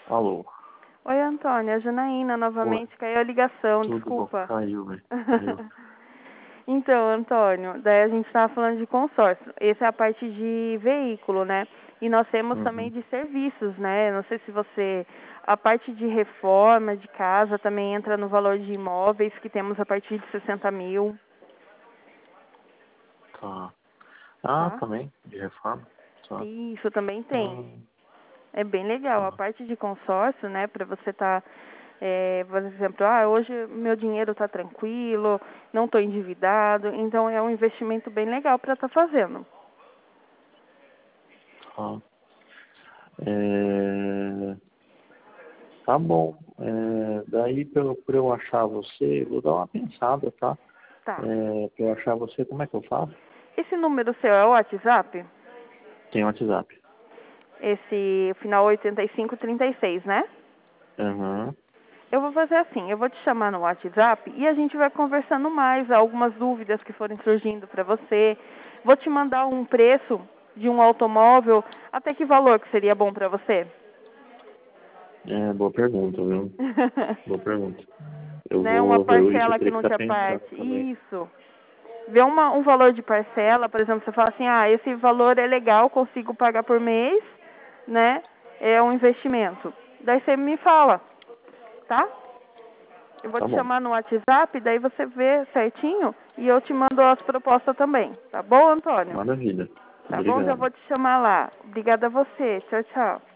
Alô. Oi, Antônio, a Janaína Oi, novamente, caiu a ligação, tudo bom? desculpa. Caiu, velho. Caiu. Então, Antônio, daí a gente estava falando de consórcio. Essa é a parte de veículo, né? E nós temos também Uhum. de serviços, né? Não sei se você... A parte de reforma de casa também entra no valor de imóveis, que temos a partir de 60 mil, Tá. Ah, tá? também, de reforma. Tá. Isso também tem. Hum, É bem legal. A tá. parte de consórcio, né, para você estar, por exemplo, hoje meu dinheiro está tranquilo, não estou endividado, então é um investimento bem legal para estar fazendo. Tá. É... Tá bom. Daí, pra eu achar você, vou dar uma pensada, tá? Tá. Pra eu achar você, como é que eu faço? Esse número seu é o WhatsApp? Tem WhatsApp. Esse final 8536, né? Uhum. Eu vou fazer assim, eu vou te chamar no WhatsApp e a gente vai conversando mais, algumas dúvidas que forem surgindo para você. Vou te mandar um preço de um automóvel, até que valor que seria bom para você? Boa pergunta, viu? Boa pergunta. Eu Né, uma vou ver isso, eu parcela que teria que não estar te pensando aparte. também. Isso. Vê um valor de parcela, por exemplo, você fala assim, esse valor é legal, consigo pagar por mês, né? É um investimento. Daí você me fala, tá? Eu vou Tá te bom. chamar no WhatsApp, daí você vê certinho e eu te mando as propostas também. Tá bom, Antônio? Maravilha. Tá bom? Já Obrigado. vou te chamar lá. Obrigada a você. Tchau, tchau.